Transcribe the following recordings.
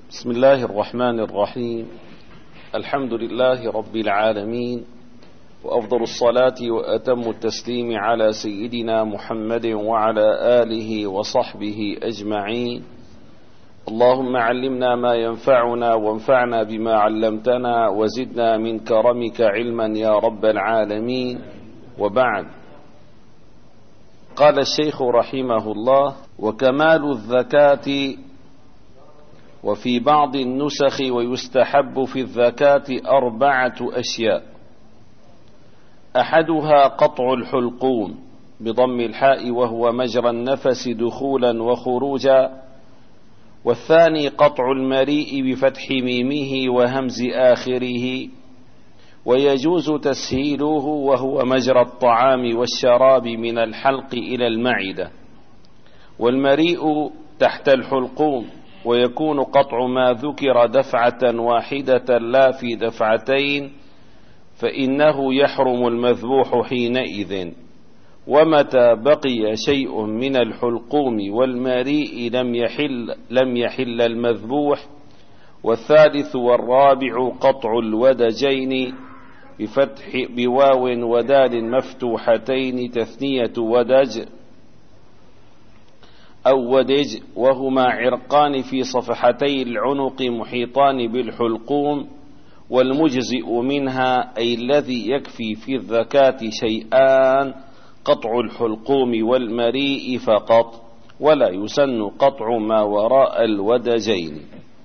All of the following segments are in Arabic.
بسم الله الرحمن الرحيم. الحمد لله رب العالمين، وأفضل الصلاة وأتم التسليم على سيدنا محمد وعلى آله وصحبه أجمعين. اللهم علمنا ما ينفعنا وانفعنا بما علمتنا وزدنا من كرمك علما يا رب العالمين. وبعد، قال الشيخ رحمه الله: وكمال الزكاة وفي بعض النسخ ويستحب في الزكاة 4 أشياء: أحدها قطع الحلقوم بضم الحاء وهو مجرى النفس دخولا وخروجا، والثاني قطع المريء بفتح ميمه وهمز آخره، ويجوز تسهيله وهو مجرى الطعام والشراب من الحلق إلى المعدة، والمريء تحت الحلقوم، ويكون قطع ما ذكر دفعة واحدة لا في دفعتين، فإنه يحرم المذبوح حينئذ. ومتى بقي شيء من الحلقوم والمريء لم يحل المذبوح. والثالث والرابع قطع الودجين بفتح بواو ودال مفتوحتين تثنية ودج أو ودج، وهما عرقان في صفحتي العنق محيطان بالحلقوم، والمجزئ منها أي الذي يكفي في الزكاة شيئان: قطع الحلقوم والمريء فقط، ولا يسن قطع ما وراء الودجين.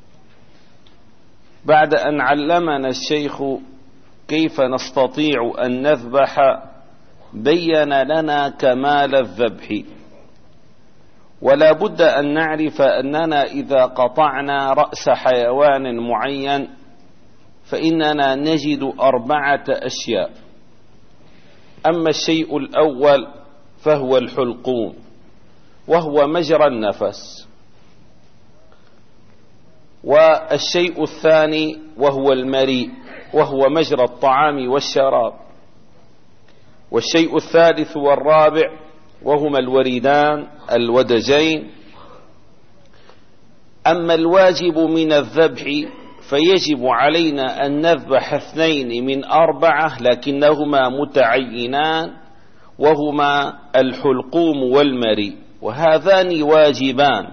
بعد أن علمنا الشيخ كيف نستطيع أن نذبح، بين لنا كمال الذبح. ولا بد أن نعرف أننا إذا قطعنا رأس حيوان معين فإننا نجد 4 أشياء. أما الشيء الأول فهو الحلقوم، وهو مجرى النفس. والشيء الثاني وهو المريء، وهو مجرى الطعام والشراب. والشيء الثالث والرابع وهما الوردان الودجين. أما الواجب من الذبح فيجب علينا أن نذبح 2 من 4، لكنهما متعينان، وهما الحلقوم والمريء، وهذان واجبان.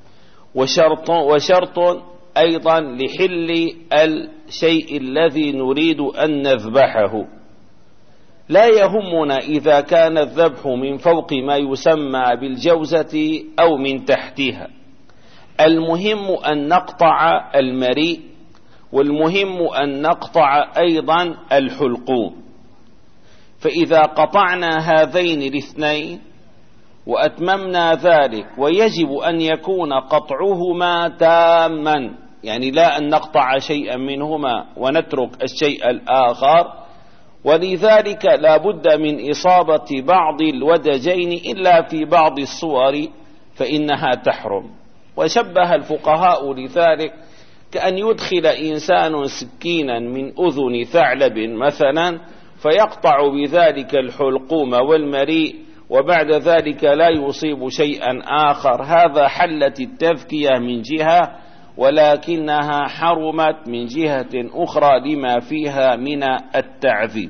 وشرط أيضا لحل الشيء الذي نريد أن نذبحه. لا يهمنا إذا كان الذبح من فوق ما يسمى بالجوزة أو من تحتها، المهم أن نقطع المريء، والمهم أن نقطع أيضا الحلقوم. فإذا قطعنا هذين الاثنين وأتممنا ذلك، ويجب أن يكون قطعهما تاما، يعني لا أن نقطع شيئا منهما ونترك الشيء الآخر. ولذلك لا بد من إصابة بعض الودجين إلا في بعض الصور فإنها تحرم. وشبه الفقهاء لذلك كأن يدخل إنسان سكينا من أذن ثعلب مثلا فيقطع بذلك الحلقوم والمريء، وبعد ذلك لا يصيب شيئا آخر. هذا حلت التذكية من جهة، ولكنها حرمت من جهة أخرى لما فيها من التعذيب.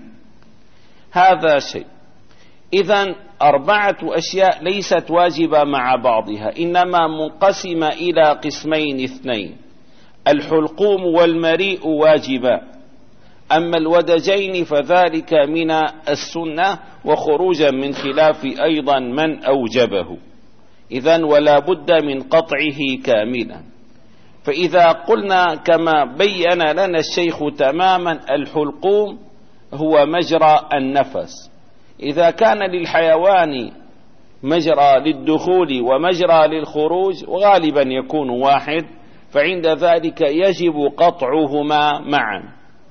هذا شيء. إذن 4 أشياء ليست واجبة مع بعضها، إنما منقسمة إلى قسمين 2: الحلقوم والمريء واجبا، أما الودجين فذلك من السنة وخروجا من خلاف أيضا من أوجبه. إذن ولا بد من قطعه كاملا. فإذا قلنا كما بين لنا الشيخ تماما: الحلقوم هو مجرى النفس. إذا كان للحيوان مجرى للدخول ومجرى للخروج، وغالبا يكون واحد، فعند ذلك يجب قطعهما معا.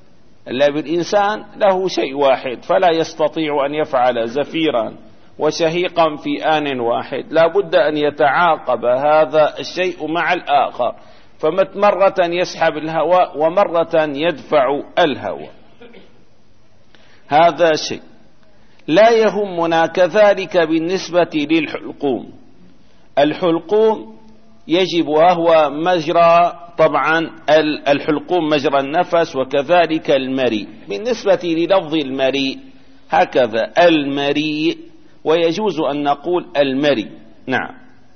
الإنسان له شيء واحد فلا يستطيع أن يفعل زفيرا وشهيقا في آن واحد، لا بد أن يتعاقب هذا الشيء مع الآخر، فمرة يسحب الهواء ومرة يدفع الهواء. هذا شيء. لا يهمنا كذلك بالنسبة للحلقوم. الحلقوم يجب، وهو مجرى طبعا الحلقوم مجرى النفس، وكذلك المريء. بالنسبة للفظ المريء هكذا المريء، ويجوز أن نقول المري، نعم،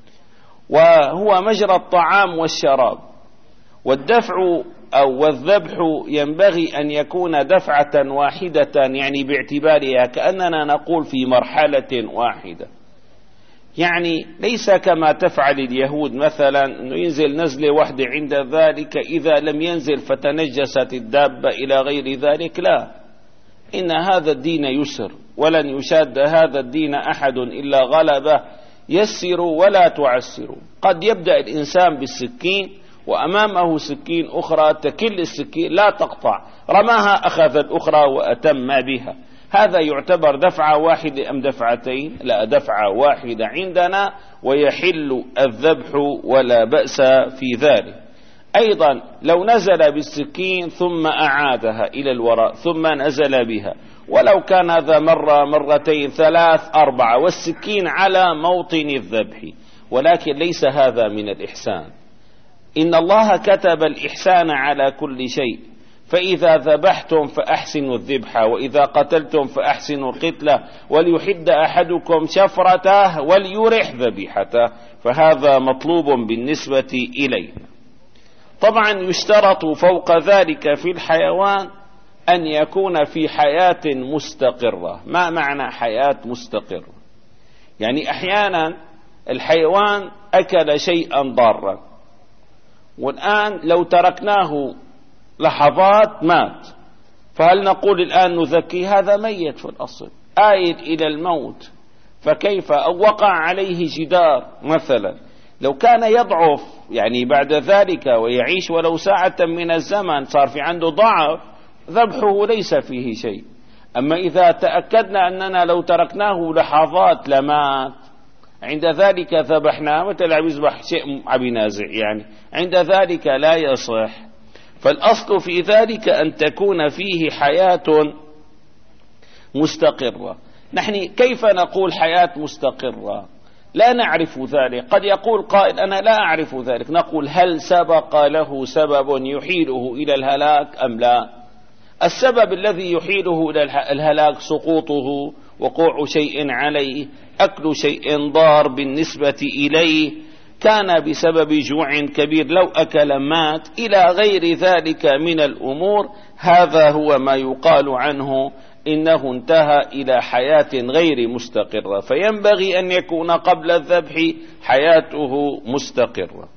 وهو مجرى الطعام والشراب. والدفع أو والذبح ينبغي أن يكون دفعة واحدة، يعني باعتبارها كأننا نقول في مرحلة واحدة، يعني ليس كما تفعل اليهود مثلا أنه ينزل نزلة واحدة، عند ذلك إذا لم ينزل فتنجست الدابة إلى غير ذلك. لا، إن هذا الدين يسر، ولن يشاد هذا الدين أحد إلا غلبه، يسروا ولا تعسروا. قد يبدأ الإنسان بالسكين وأمامه سكين أخرى تكل السكين لا تقطع، رماها أخذ الأخرى وأتم بها. هذا يعتبر دفعة واحدة أم دفعتين؟ لا، دفعة واحدة عندنا، ويحل الذبح ولا بأس في ذلك. أيضا لو نزل بالسكين ثم أعادها إلى الوراء ثم نزل بها، ولو كان هذا مرة مرتين ثلاث أربعة والسكين على موطن الذبح، ولكن ليس هذا من الإحسان. إن الله كتب الإحسان على كل شيء، فإذا ذبحتم فأحسنوا الذبح، وإذا قتلتم فأحسنوا القتلة، وليحد أحدكم شفرته وليرح ذبيحته، فهذا مطلوب بالنسبة إليه. طبعا يشترط فوق ذلك في الحيوان أن يكون في حياة مستقرة. ما معنى حياة مستقرة؟ يعني أحيانا الحيوان أكل شيئا ضارا، والآن لو تركناه لحظات مات، فهل نقول الآن نذكي؟ هذا ميت في الأصل، آيل إلى الموت، فكيف؟ أو وقع عليه جدار مثلا، لو كان يضعف يعني بعد ذلك ويعيش ولو ساعة من الزمن، صار في عنده ضعف، ذبحه ليس فيه شيء. أما إذا تأكدنا أننا لو تركناه لحظات لمات، عند ذلك ذبحناه، مثل عم يذبح شيء عم ينازع، يعني عند ذلك لا يصح. فالأصل في ذلك أن تكون فيه حياة مستقرة. نحن كيف نقول حياة مستقرة؟ لا نعرف ذلك. قد يقول قائل أنا لا أعرف ذلك، نقول هل سبق له سبب يحيله إلى الهلاك أم لا؟ السبب الذي يحيله إلى الهلاك سقوطه، وقوع شيء عليه، أكل شيء ضار بالنسبة إليه، كان بسبب جوع كبير، لو أكل مات، إلى غير ذلك من الأمور. هذا هو ما يقال عنه إنه انتهى إلى حياة غير مستقرة، فينبغي أن يكون قبل الذبح حياته مستقرة.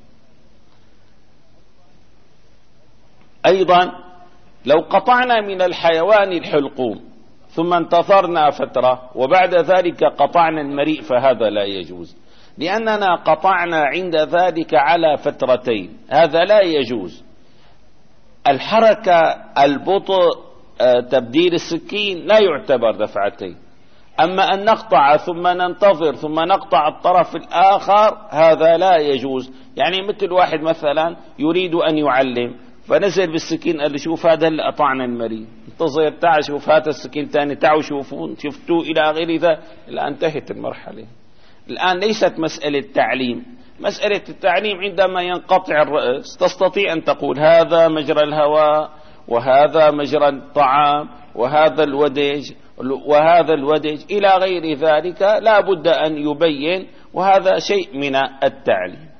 أيضا لو قطعنا من الحيوان الحلقوم ثم انتظرنا فترة وبعد ذلك قطعنا المريء، فهذا لا يجوز، لأننا قطعنا عند ذلك على فترتين، هذا لا يجوز. الحركة البطء تبديل السكين لا يعتبر دفعتين، أما أن نقطع ثم ننتظر ثم نقطع الطرف الآخر هذا لا يجوز. يعني مثل واحد مثلا يريد أن يعلم فنزل بالسكين قال له شوف هذا اللي قطعنا المريء، انتظر تعال شوف هذا السكين تاني، تعالوا شفتوه إلى غير ذا. الآن انتهت المرحلة. الآن ليست مسألة تعليم، مسألة التعليم عندما ينقطع الرأس تستطيع أن تقول هذا مجرى الهواء، وهذا مجرى الطعام، وهذا الودج وهذا الودج إلى غير ذلك، لا بد أن يبين، وهذا شيء من التعليم.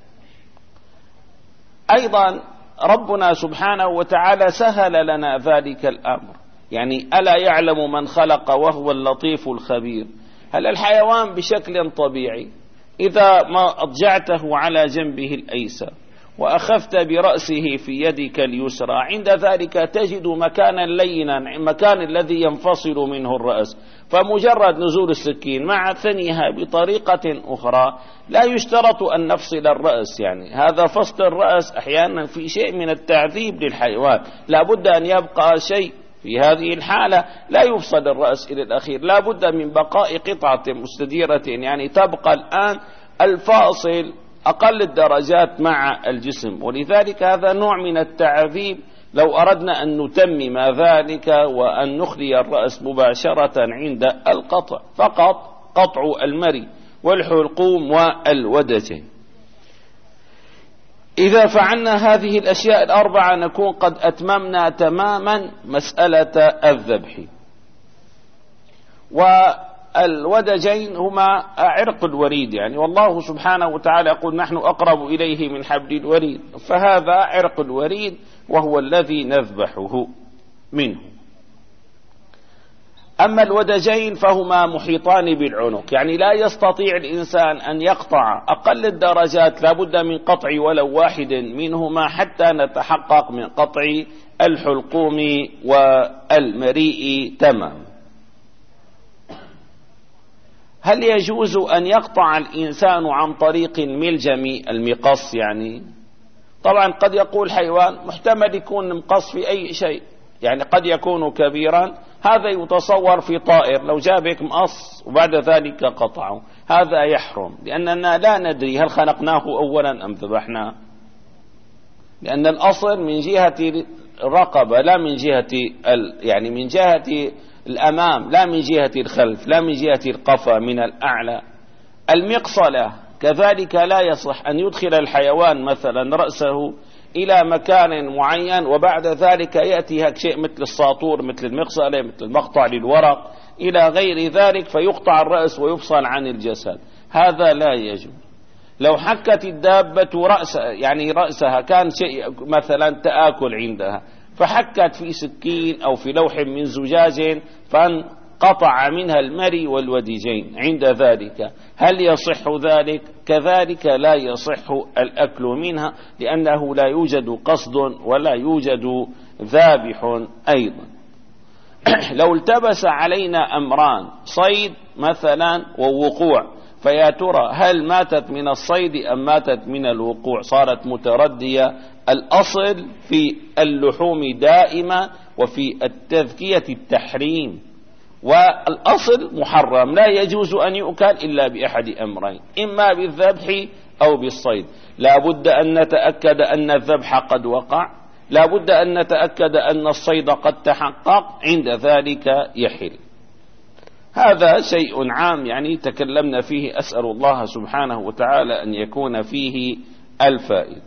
أيضا ربنا سبحانه وتعالى سهل لنا ذلك الأمر، يعني ألا يعلم من خلق وهو اللطيف الخبير. هل الحيوان بشكل طبيعي إذا ما أضجعته على جنبه الأيسر وأخذت برأسه في يدك اليسرى، عند ذلك تجد مكانا لينا، مكان الذي ينفصل منه الرأس، فمجرد نزول السكين مع ثنيها بطريقة أخرى لا يشترط أن نفصل الرأس. يعني هذا فصل الرأس أحيانا في شيء من التعذيب للحيوان، لا بد أن يبقى شيء في هذه الحالة، لا يفصل الرأس إلى الأخير، لا بد من بقاء قطعة مستديرة، يعني تبقى الآن الفاصل أقل الدرجات مع الجسم. ولذلك هذا نوع من التعذيب لو أردنا أن نتمم ذلك وأن نخلي الرأس مباشرة عند القطع، فقط قطع المري والحلقوم والودج. إذا فعلنا هذه الأشياء الأربعة نكون قد أتممنا تماما مسألة الذبح. والودجين هما عرق الوريد، يعني والله سبحانه وتعالى يقول نحن أقرب إليه من حبل الوريد، فهذا عرق الوريد وهو الذي نذبحه منه. أما الودجين فهما محيطان بالعنق، يعني لا يستطيع الإنسان أن يقطع أقل الدرجات، لا بد من قطع ولو واحد منهما حتى نتحقق من قطع الحلقوم والمريء تمام. هل يجوز أن يقطع الإنسان عن طريق الملجم المقص؟ يعني طبعا قد يقول حيوان محتمل يكون مقص في أي شيء، يعني قد يكون كبيرا، هذا يتصور في طائر لو جابك مقص وبعد ذلك قطعه، هذا يحرم، لأننا لا ندري هل خلقناه أولا أم ذبحناه، لأن الأصل من جهة الرقبة لا من جهة يعني من جهة الأمام لا من جهة الخلف، لا من جهة القفا من الأعلى. المقصلة كذلك لا يصح أن يدخل الحيوان مثلا رأسه إلى مكان معين وبعد ذلك يأتي هيك شيء مثل الساطور، مثل المقصلة، مثل المقطع للورق إلى غير ذلك، فيقطع الرأس ويفصل عن الجسد، هذا لا يجوز. لو حكت الدابة يعني رأسها كان شيء مثلا تآكل عندها، فحكت في سكين أو في لوح من زجاج فانقطع منها المري والوديجين، عند ذلك هل يصح ذلك؟ كذلك لا يصح الأكل منها، لأنه لا يوجد قصد ولا يوجد ذابح أيضا. لو التبس علينا أمران، صيد مثلا ووقوع، فيا ترى هل ماتت من الصيد أم ماتت من الوقوع؟ صارت متردية. الأصل في اللحوم دائما وفي التذكية التحريم، والأصل محرم، لا يجوز أن يؤكل إلا بأحد أمرين، إما بالذبح أو بالصيد. لا بد أن نتأكد أن الذبح قد وقع، لا بد أن نتأكد أن الصيد قد تحقق، عند ذلك يحل. هذا شيء عام يعني تكلمنا فيه، أسأل الله سبحانه وتعالى أن يكون فيه الفائدة.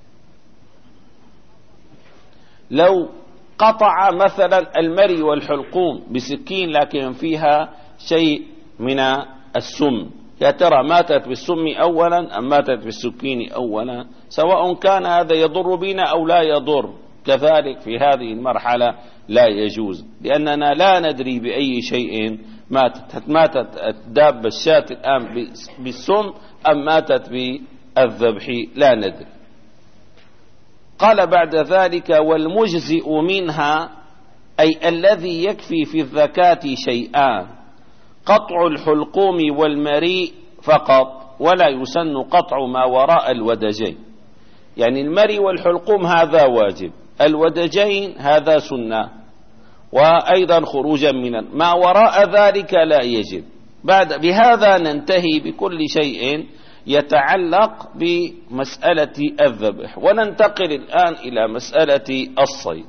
لو قطع مثلا المري والحلقوم بسكين لكن فيها شيء من السم، يا ترى ماتت بالسم أولا أم ماتت بالسكين أولا؟ سواء كان هذا يضر بنا أو لا يضر، كذلك في هذه المرحلة لا يجوز، لأننا لا ندري بأي شيء ماتت الدابة الشاة الآن بالسم أم ماتت بالذبح، لا ندري. قال بعد ذلك والمجزئ منها، أي الذي يكفي في الزكاة شيئان، قطع الحلقوم والمريء فقط، ولا يسن قطع ما وراء الودجين، يعني المري والحلقوم هذا واجب، الودجين هذا سنة، وأيضا خروجا من ما وراء ذلك لا يجب. بهذا ننتهي بكل شيء يتعلق بمسألة الذبح، وننتقل الآن إلى مسألة الصيد.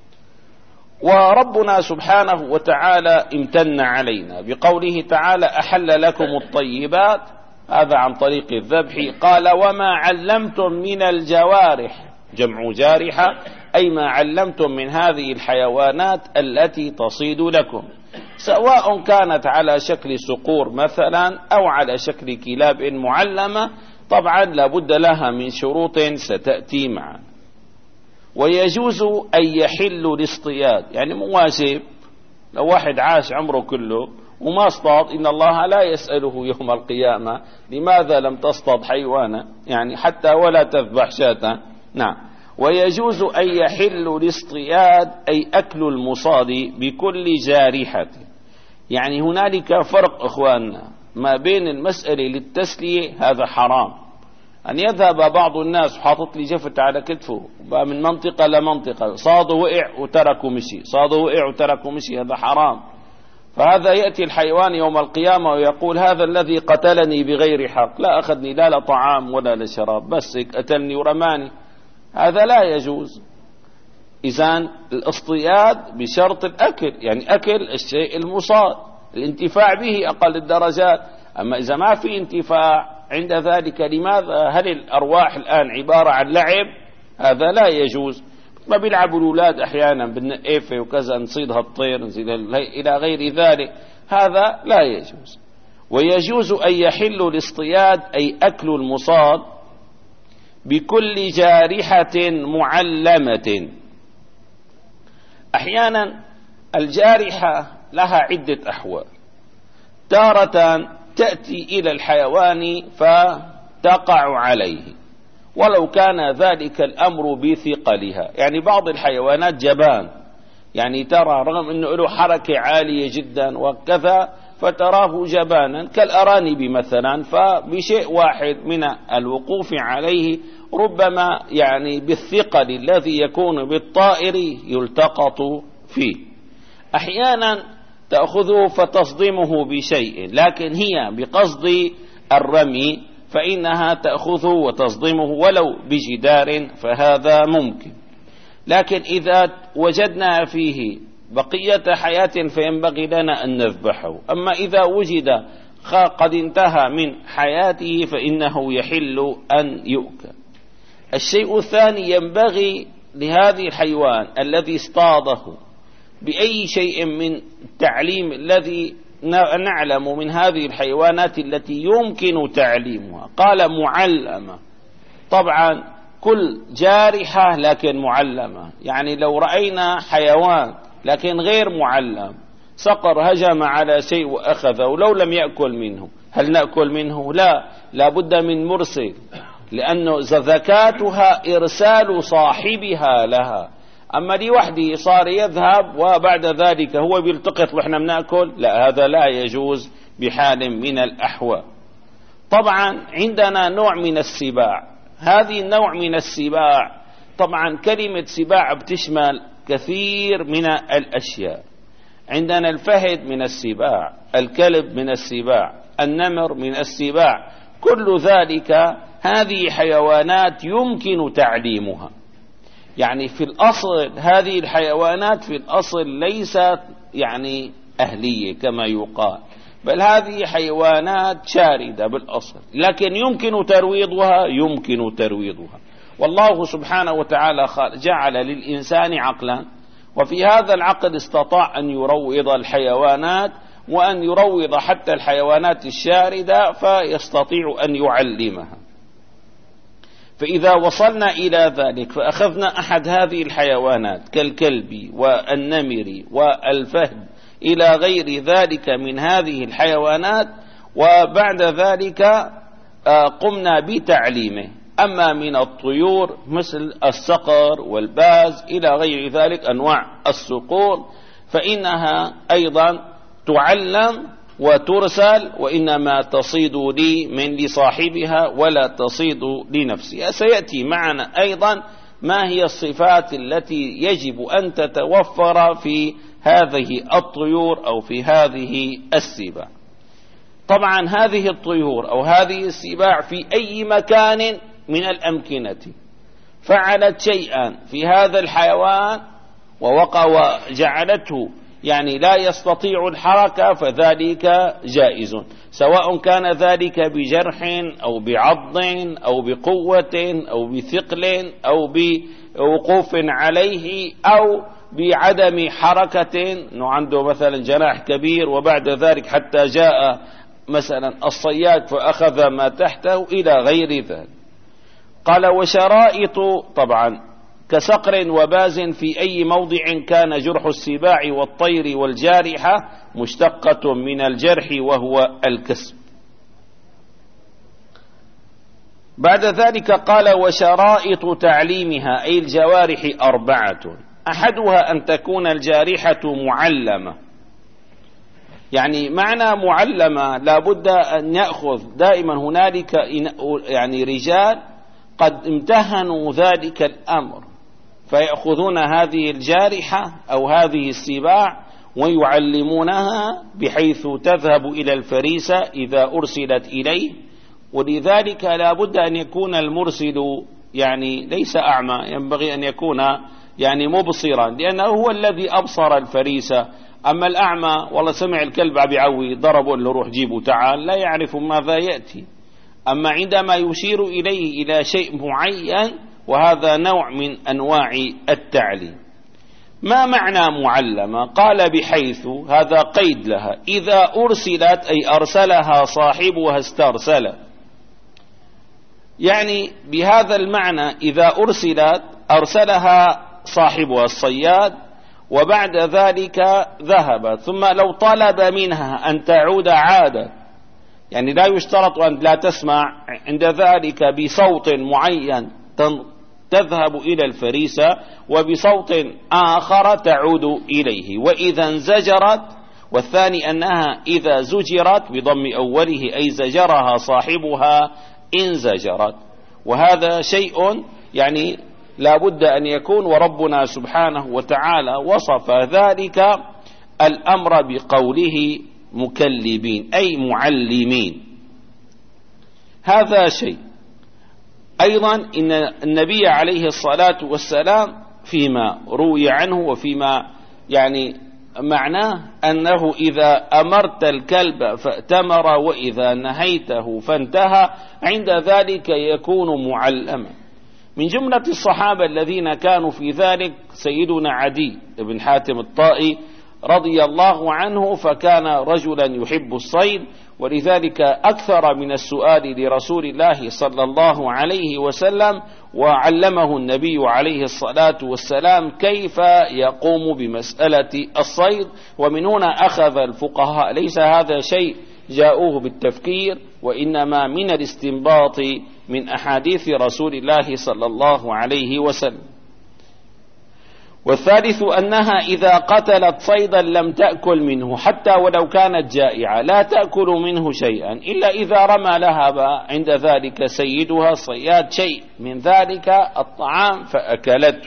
وربنا سبحانه وتعالى امتن علينا بقوله تعالى أحل لكم الطيبات، هذا عن طريق الذبح. قال وما علمتم من الجوارح، جمع جارحة، أي ما علمتم من هذه الحيوانات التي تصيد لكم، سواء كانت على شكل صقور مثلا أو على شكل كلاب معلمة، طبعا لابد لها من شروط ستأتي معنا. ويجوز أن يحل الاصطياد، يعني مواجب، لو واحد عاش عمره كله وما اصطاد، إن الله لا يسأله يوم القيامة لماذا لم تصطاد حيوانا، يعني حتى ولا تذبح شاة. نعم. ويجوز أن يحل الاصطياد، أي أكل المصاد بكل جارحة. يعني هنالك فرق إخواننا ما بين المسألة للتسلية، هذا حرام، أن يذهب بعض الناس حاطط لي جفت على كتفه من منطقة لمنطقة، صاده وقع وتركه مشي، صاده وقع وتركه مشي، هذا حرام. فهذا يأتي الحيوان يوم القيامة ويقول هذا الذي قتلني بغير حق، لا أخذني لا لطعام ولا لشراب، بس قتلني ورماني، هذا لا يجوز. إذن الاصطياد بشرط الأكل، يعني أكل الشيء المصاد، الانتفاع به أقل الدرجات. أما إذا ما في انتفاع عند ذلك لماذا؟ هل الأرواح الآن عبارة عن لعب؟ هذا لا يجوز. ما بيلعبوا الأولاد أحيانا بالنقيفة وكذا، نصيدها الطير نصيدها إلى غير ذلك، هذا لا يجوز. ويجوز أن يحل الاصطياد أي أكل المصاد بكل جارحة معلمة. أحيانا الجارحة لها عدة أحوال، تارة تأتي إلى الحيوان فتقع عليه ولو كان ذلك الأمر بثقلها، يعني بعض الحيوانات جبان، يعني ترى رغم أنه له حركة عالية جدا وكذا فتراه جبانا كالأرانب مثلا، فبشيء واحد من الوقوف عليه ربما يعني بالثقل الذي يكون بالطائر يلتقط فيه. أحيانا تأخذه فتصدمه بشيء، لكن هي بقصد الرمي فإنها تأخذه وتصدمه ولو بجدار، فهذا ممكن. لكن إذا وجدنا فيه بقية حياة فينبغي لنا أن نذبحه. أما إذا وجد قد انتهى من حياته فإنه يحل أن يؤكل. الشيء الثاني، ينبغي لهذه الحيوان الذي اصطاده بأي شيء من التعليم الذي نعلم من هذه الحيوانات التي يمكن تعليمها، قال معلمة. طبعا كل جارحة لكن معلمة، يعني لو رأينا حيوان لكن غير معلم، صقر هجم على شيء وأخذه لو لم يأكل منه، هل نأكل منه؟ لا بد من مرسل، لأنه زكاتها إرسال صاحبها لها. أما دي وحده صار يذهب وبعد ذلك هو بيلتقط وإحنا بنأكل، لا، هذا لا يجوز بحال من الأحوال. طبعا عندنا نوع من السباع، هذه النوع من السباع طبعا كلمة سباع بتشمل كثير من الأشياء. عندنا الفهد من السباع، الكلب من السباع، النمر من السباع، كل ذلك هذه حيوانات يمكن تعليمها. يعني في الأصل هذه الحيوانات في الأصل ليست يعني أهلية كما يقال، بل هذه حيوانات شاردة بالأصل، لكن يمكن ترويضها. والله سبحانه وتعالى جعل للإنسان عقلا، وفي هذا العقل استطاع أن يروض الحيوانات وأن يروض حتى الحيوانات الشاردة، فيستطيع أن يعلمها. فإذا وصلنا إلى ذلك فأخذنا أحد هذه الحيوانات كالكلب والنمر والفهد إلى غير ذلك من هذه الحيوانات، وبعد ذلك قمنا بتعليمه. أما من الطيور مثل الصقر والباز إلى غير ذلك أنواع الصقور فإنها أيضا تعلم وترسل، وإنما تصيد من لصاحبها ولا تصيد لنفسها. سيأتي معنا أيضا ما هي الصفات التي يجب أن تتوفر في هذه الطيور أو في هذه السباع. طبعا هذه الطيور أو هذه السباع في أي مكان من الأمكنة فعلت شيئا في هذا الحيوان ووقع وجعلته يعني لا يستطيع الحركة، فذلك جائز، سواء كان ذلك بجرح أو بعض أو بقوة أو بثقل أو بوقوف عليه أو بعدم حركة، إنه عنده مثلا جناح كبير وبعد ذلك حتى جاء مثلا الصياد فأخذ ما تحته إلى غير ذلك. قال وشرائط طبعا كصقر وباز في أي موضع كان جرح السباع والطير والجارحة مشتقة من الجرح وهو الكسب. بعد ذلك قال وشرائط تعليمها أي الجوارح 4، أحدها أن تكون الجارحة معلمة. يعني معنى معلمة لابد أن يأخذ دائما هنالك يعني رجال قد امتهنوا ذلك الأمر، فيأخذون هذه الجارحة أو هذه السباع ويعلمونها بحيث تذهب إلى الفريسة إذا أرسلت إليه. ولذلك لا بد أن يكون المرسل يعني ليس أعمى، ينبغي أن يكون يعني مبصرا، لأنه هو الذي أبصر الفريسة. أما الأعمى والله سمع الكلب عم بيعوي ضربه له روح جيبه تعال، لا يعرف ماذا يأتي. أما عندما يشير إليه إلى شيء معين وهذا نوع من أنواع التعليم. ما معنى معلمة؟ قال بحيث، هذا قيد لها، إذا أرسلت أي أرسلها صاحبها استرسل، يعني بهذا المعنى إذا أرسلت أرسلها صاحبها الصياد وبعد ذلك ذهبت، ثم لو طلب منها أن تعود عادت، يعني لا يشترط أن لا تسمع، عند ذلك بصوت معين تذهب إلى الفريسة وبصوت آخر تعود إليه. وإذا انزجرت، والثاني أنها إذا زجرت بضم أوله أي زجرها صاحبها انزجرت، وهذا شيء يعني لا بد أن يكون، وربنا سبحانه وتعالى وصف ذلك الأمر بقوله مكلبين أي معلمين. هذا شيء. أيضا إن النبي عليه الصلاة والسلام فيما روي عنه وفيما يعني معناه أنه إذا أمرت الكلب فأتمر وإذا نهيته فانتهى، عند ذلك يكون معلما. من جملة الصحابة الذين كانوا في ذلك سيدنا عدي بن حاتم الطائي رضي الله عنه، فكان رجلا يحب الصيد، ولذلك أكثر من السؤال لرسول الله صلى الله عليه وسلم، وعلمه النبي عليه الصلاة والسلام كيف يقوم بمسألة الصيد. ومن هنا أخذ الفقهاء، ليس هذا شيء جاءوه بالتفكير، وإنما من الاستنباط من أحاديث رسول الله صلى الله عليه وسلم. والثالث أنها إذا قتلت صيدا لم تأكل منه حتى ولو كانت جائعة، لا تأكل منه شيئا إلا إذا رمى لها عند ذلك سيدها الصياد شيء من ذلك الطعام فأكلته.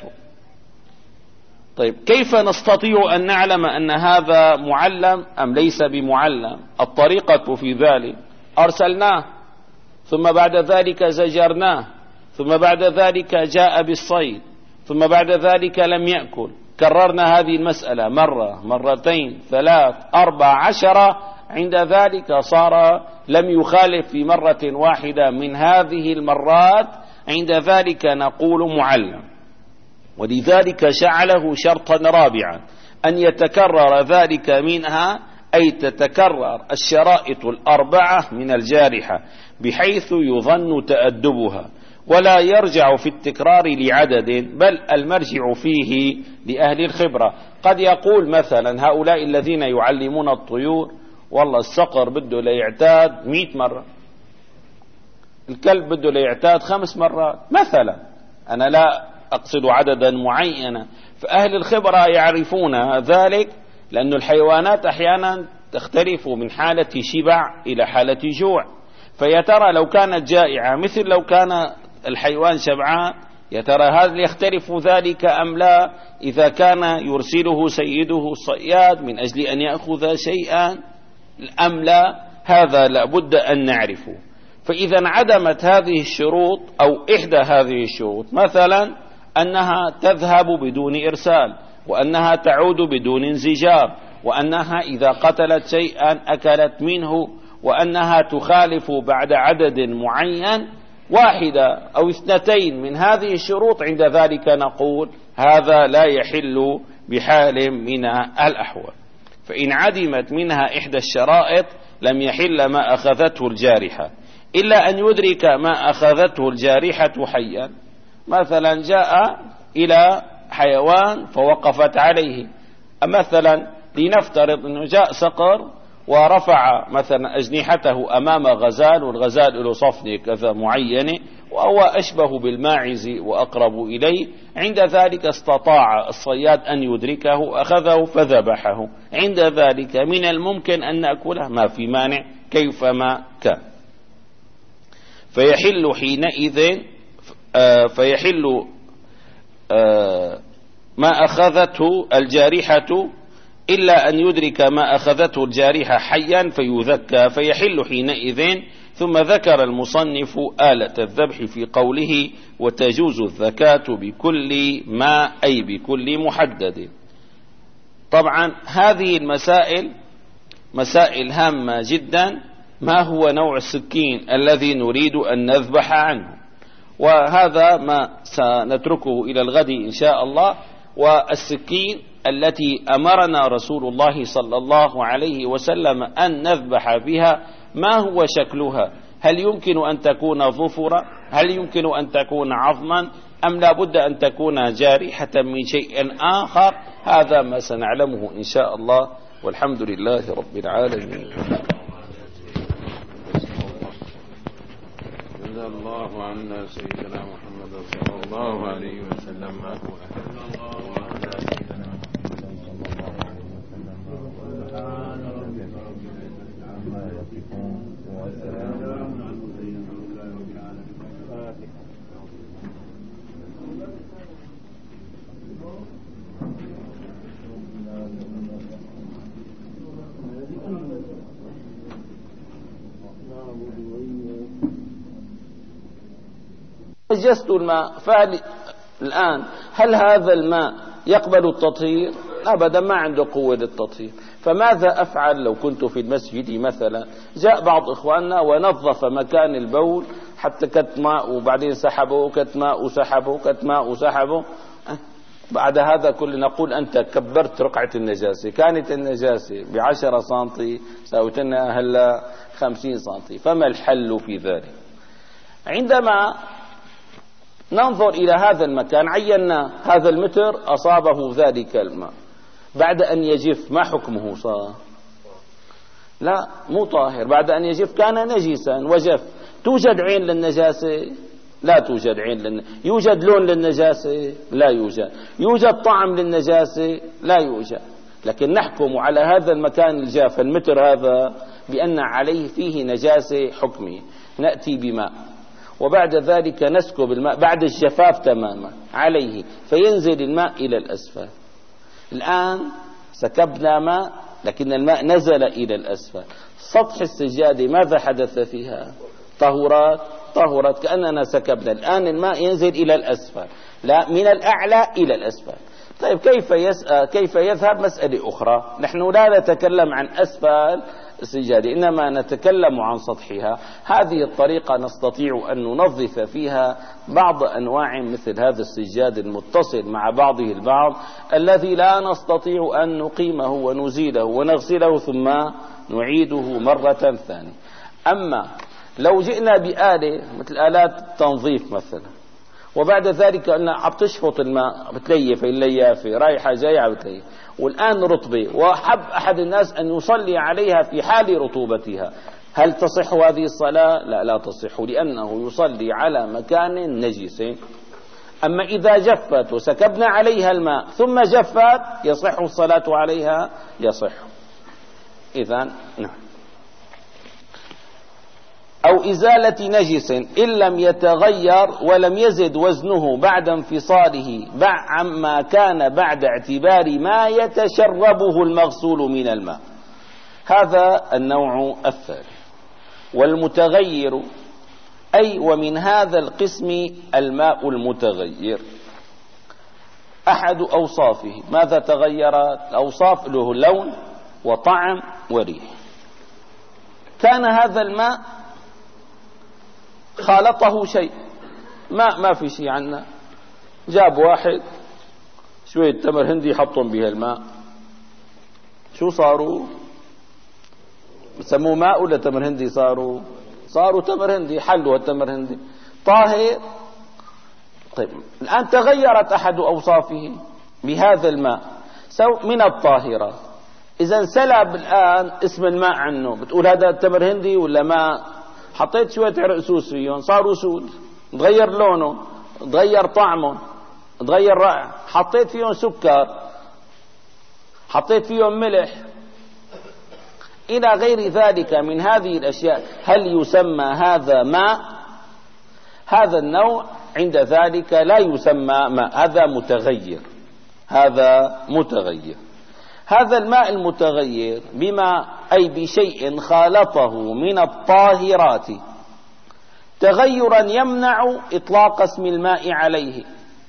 طيب، كيف نستطيع أن نعلم أن هذا معلم أم ليس بمعلم؟ الطريقة في ذلك أرسلناه، ثم بعد ذلك زجرناه، ثم بعد ذلك جاء بالصيد، ثم بعد ذلك لم يأكل، كررنا هذه المسألة مرة، مرتين، 3، 4، 10، عند ذلك صار لم يخالف في مرة واحدة من هذه المرات، عند ذلك نقول معلم. ولذلك جعله شرطا رابعا أن يتكرر ذلك منها، أي تتكرر الشرائط الأربعة من الجارحة بحيث يظن تأدبها، ولا يرجع في التكرار لعدد، بل المرجع فيه لأهل الخبرة. قد يقول مثلا هؤلاء الذين يعلمون الطيور، والله الصقر بده ليعتاد 100 مرة، الكلب بده ليعتاد 5 مرات مثلا، أنا لا أقصد عددا معينا. فأهل الخبرة يعرفون ذلك، لأن الحيوانات أحيانا تختلف من حالة شبع إلى حالة جوع، فيترى لو كانت جائعة مثل لو كان الحيوان شبعان، يترى هل يختلف ذلك أم لا؟ إذا كان يرسله سيده الصياد من أجل أن يأخذ شيئا أم لا؟ هذا لابد أن نعرفه. فإذا انعدمت هذه الشروط أو إحدى هذه الشروط، مثلا أنها تذهب بدون إرسال، وأنها تعود بدون انزجار، وأنها إذا قتلت شيئا أكلت منه، وأنها تخالف بعد عدد معين، واحدة أو 2 من هذه الشروط، عند ذلك نقول هذا لا يحل بحال من الأحوال. فإن عدمت منها إحدى الشرائط لم يحل ما أخذته الجارحة، إلا أن يدرك ما أخذته الجارحة حيا. مثلا جاء إلى حيوان فوقفت عليه، مثلا لنفترض أنه جاء صقر ورفع مثلا أجنحته أمام غزال، والغزال له صفنة كذا معينة وهو أشبه بالماعز وأقرب إليه، عند ذلك استطاع الصياد أن يدركه، أخذه فذبحه، عند ذلك من الممكن أن نأكله، ما في مانع كيفما كان. فيحل حينئذ ما أخذته الجارحة، إلا أن يدرك ما أخذته الجارحة حيا فيذكى، فيحل حينئذ. ثم ذكر المصنف آلة الذبح في قوله وتجوز الذكاة بكل ما أي بكل محدد. طبعا هذه المسائل مسائل هامة جدا، ما هو نوع السكين الذي نريد أن نذبح عنه، وهذا ما سنتركه إلى الغد إن شاء الله. والسكين التي أمرنا رسول الله صلى الله عليه وسلم أن نذبح بها ما هو شكلها؟ هل يمكن أن تكون ظفرا؟ هل يمكن أن تكون عظما؟ أم لا بد أن تكون جارحة من شيء آخر؟ هذا ما سنعلمه إن شاء الله، والحمد لله رب العالمين. جزا الله عنا سيدنا محمد صلى الله عليه وسلم ما هو نجست الماء، الآن هل هذا الماء يقبل التطهير؟ أبدا، ما عنده قوة للتطهير. فماذا أفعل لو كنت في المسجد مثلا، جاء بعض إخواننا ونظف مكان البول حتى كت ماء وبعدين سحبه، كت ماء وسحبه، كت ماء وسحبه. بعد هذا كله نقول أنت كبرت رقعة النجاسة. كانت النجاسة ب10 سنتي، ساوتنا هلا 50 سنتي. فما الحل في ذلك؟ عندما ننظر إلى هذا المكان، عينا هذا المتر أصابه ذلك الماء، بعد أن يجف ما حكمه صار؟ لا، مو طاهر. بعد أن يجف كان نجسا وجف. توجد عين للنجاسة؟ لا توجد عين يوجد لون للنجاسة؟ لا يوجد. يوجد طعم للنجاسة؟ لا يوجد. لكن نحكم على هذا المكان الجاف، المتر هذا، بأن عليه فيه نجاسة حكمي. نأتي بماء وبعد ذلك نسكب الماء بعد الجفاف تماما عليه، فينزل الماء إلى الأسفل. الآن سكبنا ماء لكن الماء نزل إلى الأسفل. سطح السجادة ماذا حدث فيها؟ طهرت كأننا سكبنا. الآن الماء ينزل إلى الأسفل، لا من الأعلى إلى الأسفل. طيب كيف يذهب؟ مسألة أخرى. نحن لا نتكلم عن أسفل السجادة، إنما نتكلم عن سطحها. هذه الطريقة نستطيع أن ننظف فيها بعض أنواع مثل هذا السجاد المتصل مع بعضه البعض، الذي لا نستطيع أن نقيمه ونزيله ونغسله ثم نعيده مرة ثانية. أما لو جئنا بآلة مثل آلات التنظيف مثلا، وبعد ذلك أن عم تشفط الماء، بتليف الليافة رايحة جاية بتليف، والآن رطبة، وحب أحد الناس أن يصلي عليها في حال رطوبتها، هل تصح هذه الصلاة؟ لا تصح، لأنه يصلي على مكان نجس. أما إذا جفت وسكبنا عليها الماء ثم جفت يصح الصلاة عليها؟ يصح. إذن نعم. أو إزالة نجس إن لم يتغير ولم يزد وزنه بعد انفصاله عما كان بعد اعتبار ما يتشربه المغسول من الماء. هذا النوع الثالث. والمتغير أي ومن هذا القسم الماء المتغير أحد أوصافه. ماذا تغيرت؟ أوصاف له لون وطعم وريح. كان هذا الماء خالطه شيء، ما في شيء عنا، جاب واحد شوية تمر هندي حطهم بها الماء، شو صاروا؟ بسموه ماء ولا تمر هندي؟ صاروا تمر هندي. حلوا التمر هندي طاهر. طيب الآن تغيرت أحد أوصافه بهذا الماء من الطاهرة. إذا سلب الآن اسم الماء عنه، بتقول هذا تمر هندي ولا ماء؟ حطيت شوية عرق سوس فيهم صاروا سود، تغير لونه، تغير طعمه، تغير رائحة. حطيت فيهم سكر، حطيت فيهم ملح إلى غير ذلك من هذه الأشياء، هل يسمى هذا ماء؟ هذا النوع عند ذلك لا يسمى ماء، هذا متغير. هذا الماء المتغير بما أي بشيء خالطه من الطاهرات تغيرا يمنع إطلاق اسم الماء عليه.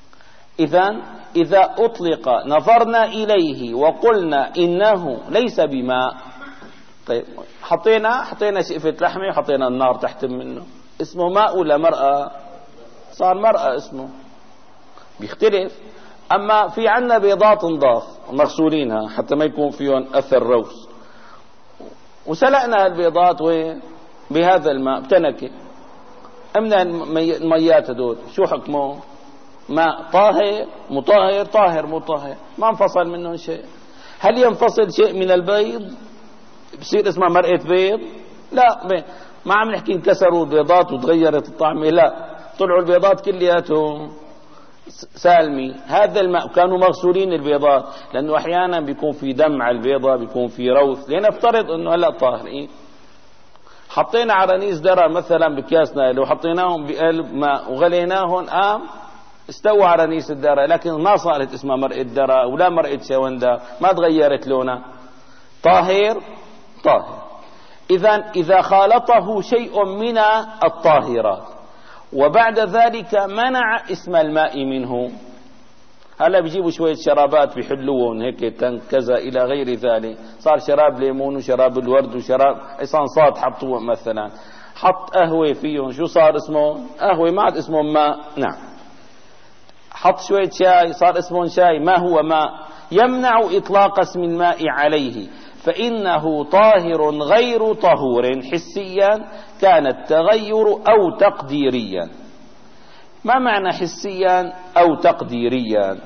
إذا أطلق نظرنا إليه وقلنا إنه ليس بماء طيب حطينا شقفة لحمة وحطينا النار تحت منه، اسمه ماء ولا مرأة؟ صار مرأة اسمه، بيختلف. أما في عنا بيضات نضاف مغسولينها حتى ما يكون فيهم أثر روس، وسلقنا البيضات وين؟ بهذا الماء بتنكة. أمنا الميات هدول شو حكمه؟ ماء طاهر مطهر، طاهر مطهر، ما انفصل منه شيء. هل ينفصل شيء من البيض بصير اسمها مرقة بيض؟ لا، ما عم نحكي انكسروا البيضات وتغيرت الطعمة، لا، طلعوا البيضات كلياتهم سالمي. هذا الماء كانوا مغسولين البيضات، لأنه أحيانا بيكون في دم على البيضة، بيكون في روث. لنفترض أنه هلأ طاهرين، حطينا عرانيس درة مثلا بكياسنا، لو حطيناهم بقلب ماء وغليناهم استوى عرانيس الدرة، لكن ما صارت اسمها مرقة درة ولا مرقة شوندا، ما تغيرت لونها، طاهر طاهر. إذا خالطه شيء من الطاهرات وبعد ذلك منع اسم الماء منه، هلا بيجيبوا شوية شرابات بيحلوهم هيك كذا إلى غير ذلك، صار شراب ليمون وشراب الورد وشراب صاد حطوه مثلا، حط قهوة فيهم، شو صار اسمه؟ قهوة، ما عاد اسمه ماء. نعم. حط شوية شاي، صار اسمه شاي، ما هو ماء. يمنع إطلاق اسم الماء عليه، فإنه طاهر غير طهور حسيا كان التغير أو تقديريا. ما معنى حسيا أو تقديريا؟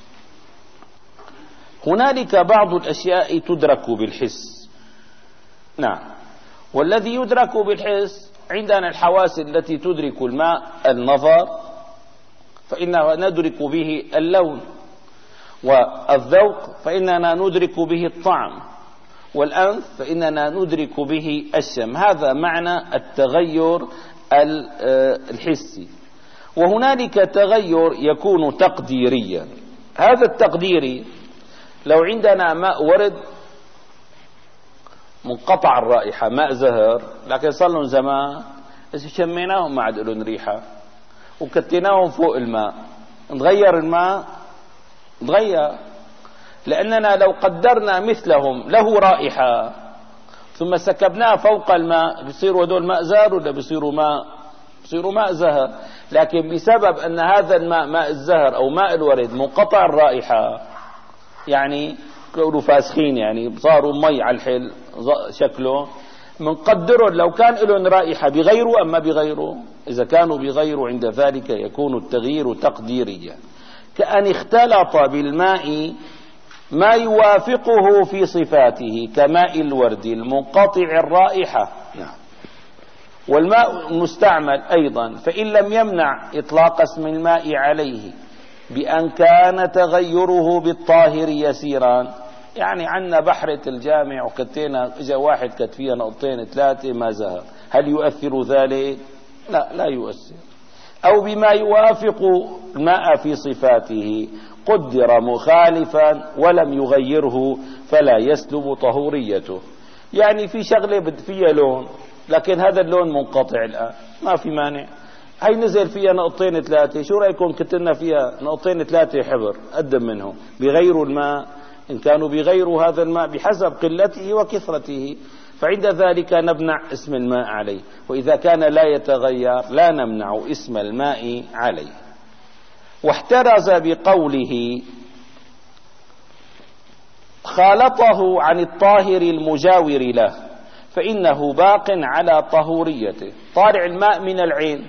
هنالك بعض الأشياء تدرك بالحس، نعم، والذي يدرك بالحس عندنا الحواس التي تدرك الماء، النظر فإننا ندرك به اللون، والذوق فإننا ندرك به الطعم، والأنف فإننا ندرك به الشم. هذا معنى التغير الحسي. وهنالك تغير يكون تقديريا. هذا التقديري لو عندنا ماء ورد منقطع الرائحة، ماء زهر، لكن صار لهم زمان شميناهم ما عاد لهم ريحة وكتيناهم فوق الماء، نغير الماء؟ نغير، لأننا لو قدرنا مثلهم له رائحة ثم سكبناه فوق الماء بيصيروا هدول ماء زهر ولا بيصيروا ماء زهر. لكن بسبب أن هذا الماء ماء الزهر أو ماء الورد منقطع الرائحة، يعني كانوا فاسخين، يعني صاروا مي على الحل شكله، منقدرهم لو كان لهم رائحة بغيره أما بغيره. إذا كانوا بغيره عند ذلك يكون التغيير تقديريا، كأن اختلط بالماء ما يوافقه في صفاته كماء الورد المنقطع الرائحة. والماء المستعمل أيضا، فإن لم يمنع إطلاق اسم الماء عليه بأن كان تغيره بالطاهر يسيرا، يعني عنا بحرة الجامع وكتينا اجا واحد كت فيها نقطتين ثلاثة ما زهر، هل يؤثر ذلك؟ لا يؤثر. أو بما يوافق الماء في صفاته قدر مخالفا ولم يغيره فلا يسلب طهوريته. يعني في شغلة فيها لون لكن هذا اللون منقطع الآن، ما في مانع، هي نزل فيها نقطتين ثلاثة، شو رأيكم كتلنا فيها نقطتين ثلاثة حبر قدم منهم بغيروا الماء؟ إن كانوا بغيروا هذا الماء بحسب قلته وكثرته، فعند ذلك نمنع اسم الماء عليه. وإذا كان لا يتغير لا نمنع اسم الماء عليه. واحترز بقوله خالطه عن الطاهر المجاور له فإنه باق على طهوريته. طالع الماء من العين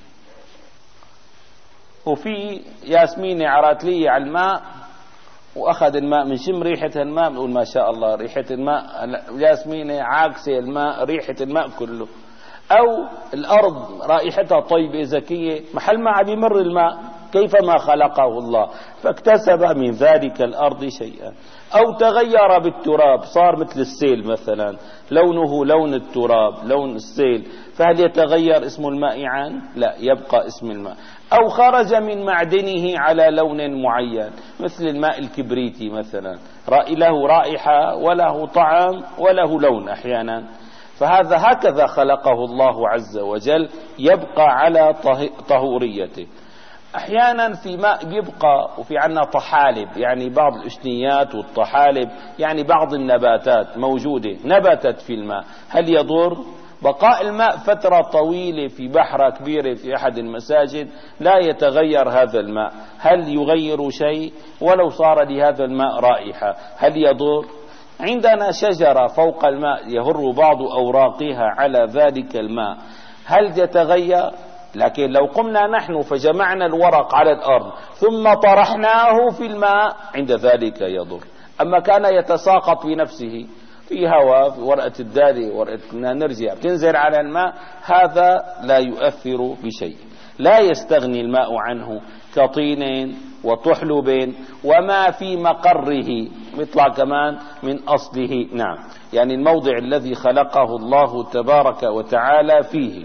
وفي ياسمينة عراتلية على الماء وأخذ الماء من شم ريحة الماء بنقول ما شاء الله ريحة الماء، ياسمينة عاكسة الماء ريحة الماء كله. أو الأرض رائحتها طيبة زكية، محل ما عم يمر الماء كيفما خلقه الله فاكتسب من ذلك الأرض شيئا. أو تغير بالتراب صار مثل السيل مثلا، لونه لون التراب لون السيل، فهل يتغير اسم الماء عنه؟ لا، يبقى اسم الماء. أو خرج من معدنه على لون معين مثل الماء الكبريتي مثلا، له رائحة وله طعم وله لون أحيانا، فهذا هكذا خلقه الله عز وجل يبقى على طهوريته. أحيانا في ماء يبقى وفي عنا طحالب، يعني بعض الأشنيات والطحالب، يعني بعض النباتات موجودة نبتت في الماء، هل يضر؟ بقاء الماء فترة طويلة في بحرة كبيرة في أحد المساجد لا يتغير هذا الماء، هل يغير شيء؟ ولو صار لهذا الماء رائحة هل يضر؟ عندنا شجرة فوق الماء يهر بعض أوراقها على ذلك الماء، هل يتغير؟ لكن لو قمنا نحن فجمعنا الورق على الأرض ثم طرحناه في الماء عند ذلك يضر. أما كان يتساقط بنفسه في هواء، في ورقة الدالي، ورقة نرجع بتنزل على الماء، هذا لا يؤثر بشيء، لا يستغني الماء عنه كطين وطحلب وما في مقره، يطلع كمان من أصله. نعم، يعني الموضع الذي خلقه الله تبارك وتعالى فيه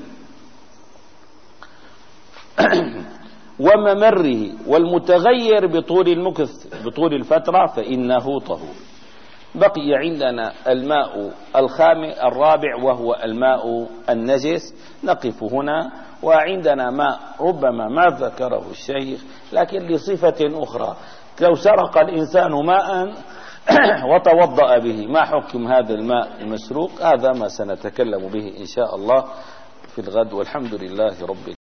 وممره والمتغير بطول المكث بطول الفترة فإنه طهور. بقي عندنا الماء الرابع وهو الماء النجس، نقف هنا. وعندنا ماء ربما ما ذكره الشيخ لكن لصفة أخرى، لو سرق الإنسان ماء وتوضأ به ما حكم هذا الماء المسروق؟ هذا ما سنتكلم به إن شاء الله في الغد، والحمد لله رب العالمين.